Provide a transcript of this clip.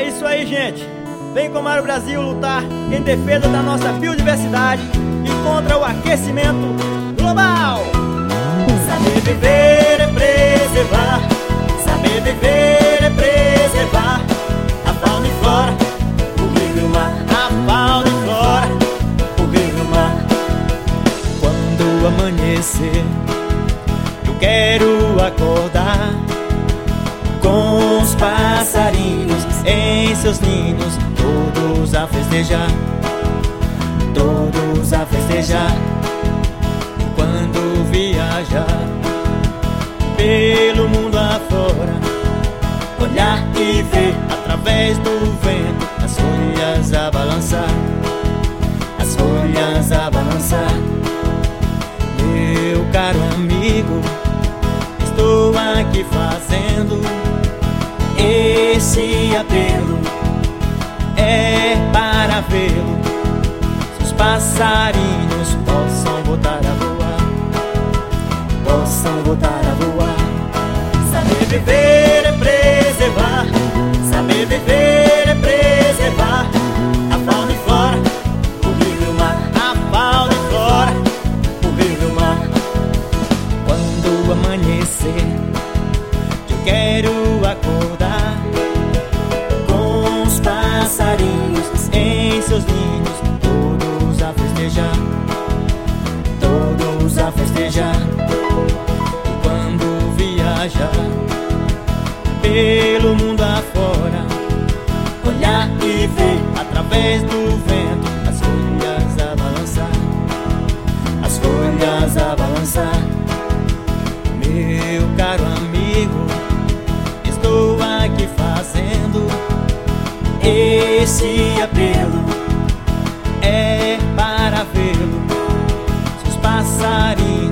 isso aí, gente. Vem com o Mário Brasil lutar em defesa da nossa biodiversidade e contra o aquecimento global. Saber viver é preservar. Saber viver é preservar a fauna e flora, o rio e o mar. A fauna e flora, o rio e o mar. Quando amanhecer, eu quero acordar com os passarinhos em seus ninhos, todos a festejar, todos a festejar. Quando viajar pelo mundo afora, olhar e ver através do vento as folhas a balançar, as folhas a balançar. Meu caro amigo, estou aqui fazendo esse apelo, é para vê-lo, se os passarinhos possam voltar a voar, possam voltar a voar. Saber viver é preservar. Saber viver é preservar a fauna e flora, o rio e o mar. A fauna e flora, o rio e o mar. Quando amanhecer, eu quero acordar com os passarinhos em seus ninhos, todos a festejar, todos a festejar. E quando viajar pelo mundo afora, olhar e ver através do vento as folhas a balançar, as folhas a balançar. Meu caro amigo, estou aqui fazendo esse apelo, é para vê-lo, se os passarinhos